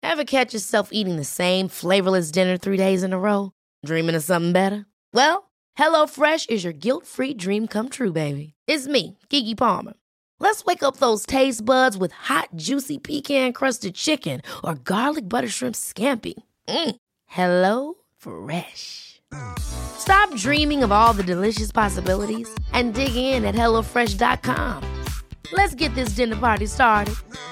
Ever catch yourself eating the same flavorless dinner 3 days in a row? Dreaming of something better? Well, HelloFresh is your guilt-free dream come true, baby. It's me, Keke Palmer. Let's wake up those taste buds with hot, juicy pecan-crusted chicken or garlic butter shrimp scampi. Hello Fresh. Stop dreaming of all the delicious possibilities and dig in at HelloFresh.com. Let's get this dinner party started.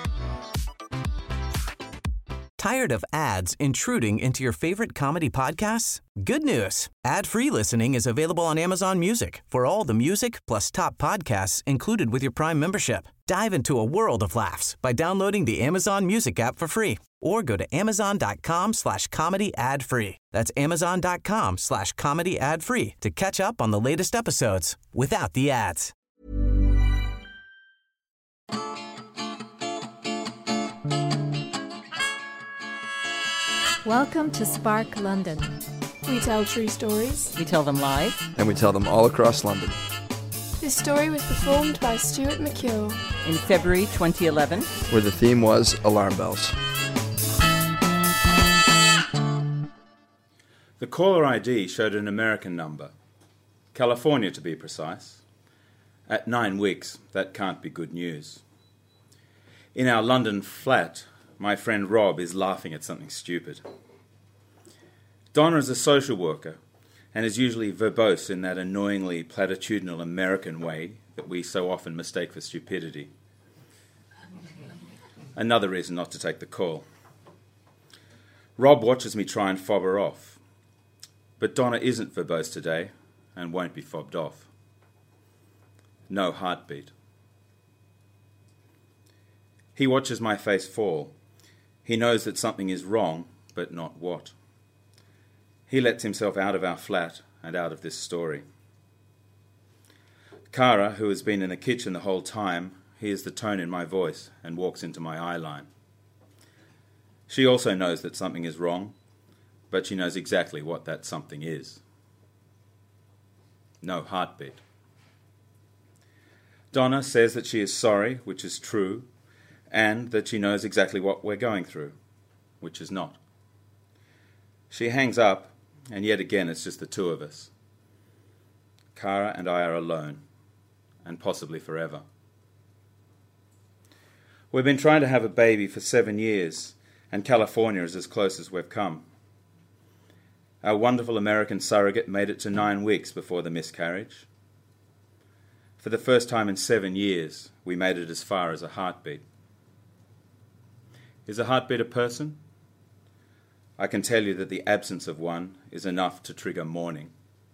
Tired of ads intruding into your favorite comedy podcasts? Good news. Ad-free listening is available on Amazon Music for all the music plus top podcasts included with your Prime membership. Dive into a world of laughs by downloading the Amazon Music app for free or go to amazon.com/comedy ad-free. That's amazon.com/comedy ad-free to catch up on the latest episodes without the ads. Welcome to Spark London. We tell true stories. We tell them live. And we tell them all across London. This story was performed by Stuart McCure in February 2011, where the theme was alarm bells. The caller ID showed an American number, California to be precise. At 9 weeks, that can't be good news. In our London flat, my friend Rob is laughing at something stupid. Donna is a social worker and is usually verbose in that annoyingly platitudinal American way that we so often mistake for stupidity. Another reason not to take the call. Rob watches me try and fob her off, but Donna isn't verbose today and won't be fobbed off. No heartbeat. He watches my face fall. He knows that something is wrong, but not what. He lets himself out of our flat and out of this story. Cara, who has been in the kitchen the whole time, hears the tone in my voice and walks into my eye line. She also knows that something is wrong, but she knows exactly what that something is. No heartbeat. Donna says that she is sorry, which is true, and that she knows exactly what we're going through, which is not. She hangs up, and yet again it's just the two of us. Cara and I are alone, and possibly forever. We've been trying to have a baby for 7 years, and California is as close as we've come. Our wonderful American surrogate made it to 9 weeks before the miscarriage. For the first time in 7 years, we made it as far as a heartbeat. Is a heartbeat a person? I can tell you that the absence of one is enough to trigger mourning.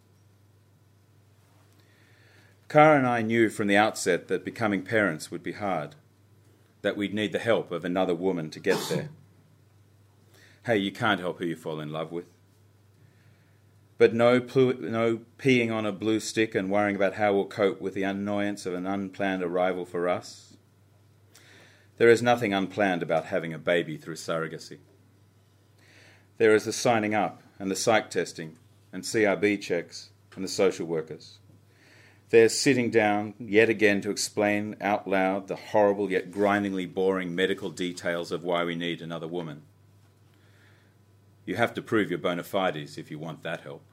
Cara and I knew from the outset that becoming parents would be hard, that we'd need the help of another woman to get there. Hey, you can't help who you fall in love with. But no peeing on a blue stick and worrying about how we'll cope with the annoyance of an unplanned arrival for us. There is nothing unplanned about having a baby through surrogacy. There is the signing up and the psych testing and CRB checks and the social workers. There's sitting down yet again to explain out loud the horrible yet grindingly boring medical details of why we need another woman. You have to prove your bona fides if you want that help.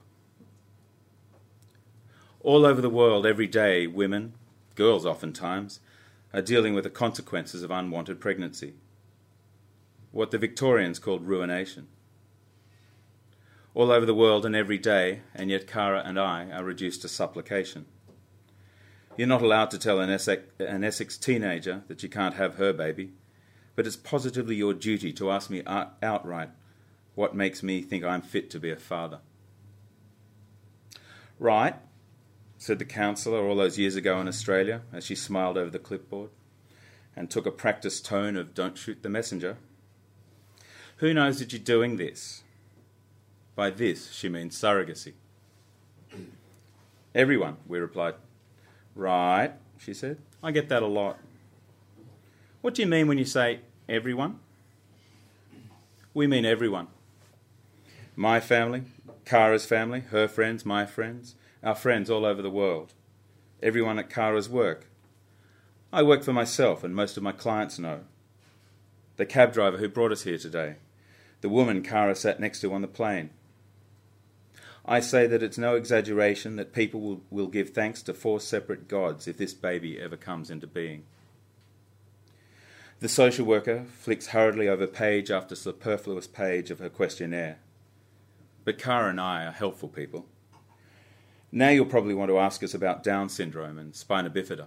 All over the world, every day, women, girls oftentimes, are dealing with the consequences of unwanted pregnancy. What the Victorians called ruination. All over the world and every day, and yet Cara and I are reduced to supplication. You're not allowed to tell an Essex teenager that you can't have her baby, but it's positively your duty to ask me outright what makes me think I'm fit to be a father. Right, said the counsellor all those years ago in Australia as she smiled over the clipboard and took a practiced tone of don't shoot the messenger. Who knows that you're doing this? By this, she means surrogacy. Everyone, we replied. Right, she said. I get that a lot. What do you mean when you say everyone? We mean everyone. My family, Cara's family, her friends, my friends, our friends all over the world. Everyone at Cara's work. I work for myself and most of my clients know. The cab driver who brought us here today. the woman Cara sat next to on the plane. I say that it's no exaggeration that people will give thanks to 4 separate gods if this baby ever comes into being. The social worker flicks hurriedly over page after superfluous page of her questionnaire. But Cara and I are helpful people. Now you'll probably want to ask us about Down syndrome and spina bifida.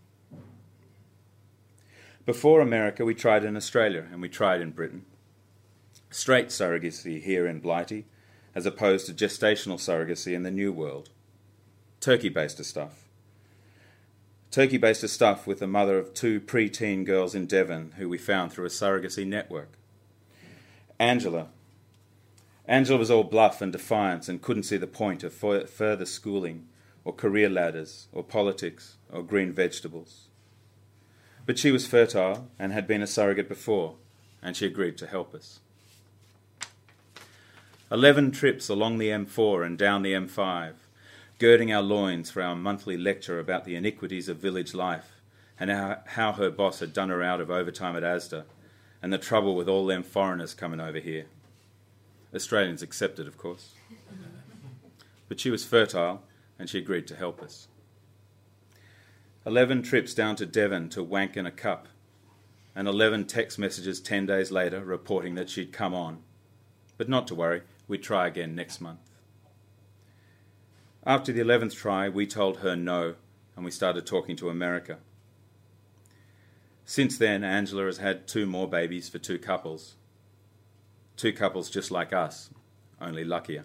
Before America, we tried in Australia and we tried in Britain. Straight surrogacy here in Blighty, as opposed to gestational surrogacy in the New World. Turkey-based stuff. Turkey-based stuff with the mother of 2 pre-teen girls in Devon who we found through a surrogacy network. Angela was all bluff and defiance and couldn't see the point of further schooling or career ladders or politics or green vegetables. But she was fertile and had been a surrogate before, and she agreed to help us. 11 trips along the M4 and down the M5, girding our loins for our monthly lecture about the iniquities of village life and how her boss had done her out of overtime at Asda and the trouble with all them foreigners coming over here. Australians accepted, of course. But she was fertile and she agreed to help us. 11 trips down to Devon to wank in a cup, and 11 text messages 10 days later reporting that she'd come on. But not to worry, we'd try again next month. After the 11th try, we told her no, and we started talking to America. Since then, Angela has had 2 more babies for 2 couples. 2 couples just like us, only luckier.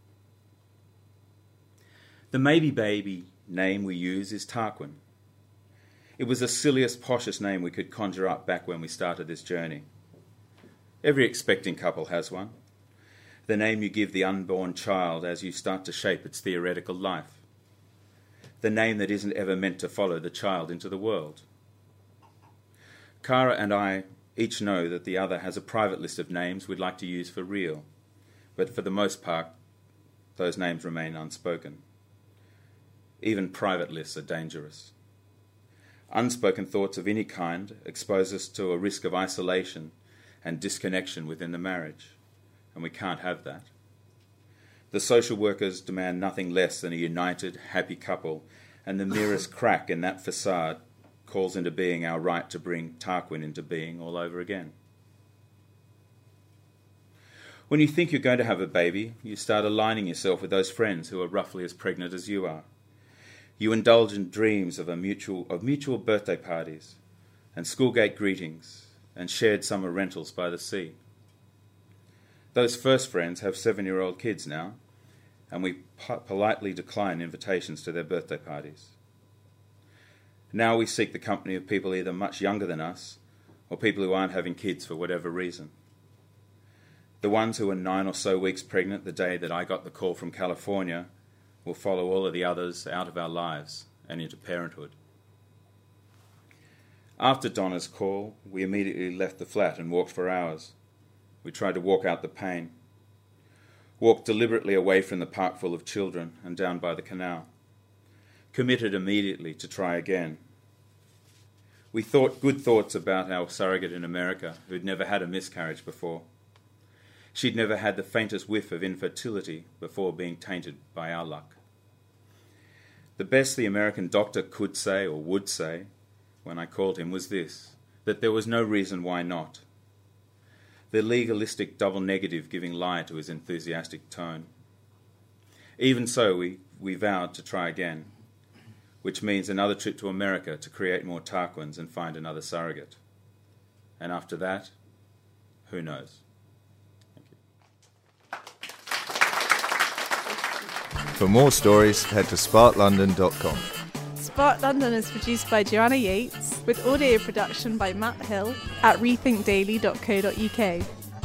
The maybe baby name we use is Tarquin. It was the silliest, poshest name we could conjure up back when we started this journey. Every expecting couple has one. The name you give the unborn child as you start to shape its theoretical life. The name that isn't ever meant to follow the child into the world. Cara and I each know that the other has a private list of names we'd like to use for real, but for the most part, those names remain unspoken. Even private lists are dangerous. Unspoken thoughts of any kind expose us to a risk of isolation and disconnection within the marriage, and we can't have that. The social workers demand nothing less than a united, happy couple, and the merest crack in that facade calls into being our right to bring Tarquin into being all over again. When you think you're going to have a baby, you start aligning yourself with those friends who are roughly as pregnant as you are. You indulge in dreams of mutual birthday parties and schoolgate greetings and shared summer rentals by the sea. Those first friends have 7-year-old kids now, and we politely decline invitations to their birthday parties. Now we seek the company of people either much younger than us or people who aren't having kids for whatever reason. The ones who were 9 or so weeks pregnant the day that I got the call from California will follow all of the others out of our lives and into parenthood. After Donna's call, we immediately left the flat and walked for hours. We tried to walk out the pain. Walked deliberately away from the park full of children and down by the canal. Committed immediately to try again. We thought good thoughts about our surrogate in America who'd never had a miscarriage before. She'd never had the faintest whiff of infertility before being tainted by our luck. The best the American doctor could say or would say when I called him was this, that there was no reason why not. The legalistic double negative giving lie to his enthusiastic tone. Even so, we vowed to try again, which means another trip to America to create more Tarquins and find another surrogate. And after that, who knows? For more stories, head to sparklondon.com. Spark London is produced by Joanna Yates, with audio production by Matt Hill at rethinkdaily.co.uk.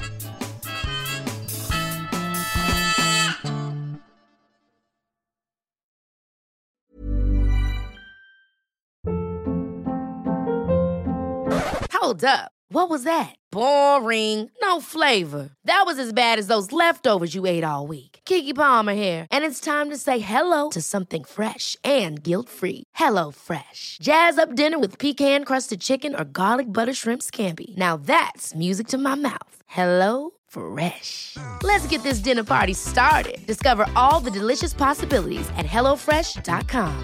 Hold up. What was that? Boring. No flavor. That was as bad as those leftovers you ate all week. Keke Palmer here, and it's time to say hello to something fresh and guilt-free. Hello Fresh. Jazz up dinner with pecan-crusted chicken or garlic butter shrimp scampi. Now that's music to my mouth. Hello Fresh. Let's get this dinner party started. Discover all the delicious possibilities at HelloFresh.com.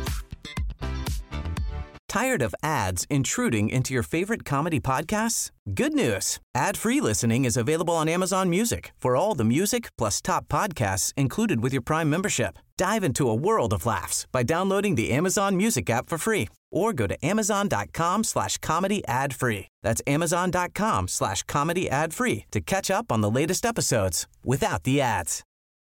Tired of ads intruding into your favorite comedy podcasts? Good news. Ad-free listening is available on Amazon Music for all the music plus top podcasts included with your Prime membership. Dive into a world of laughs by downloading the Amazon Music app for free or go to amazon.com/comedy ad-free. That's amazon.com/comedy ad-free to catch up on the latest episodes without the ads.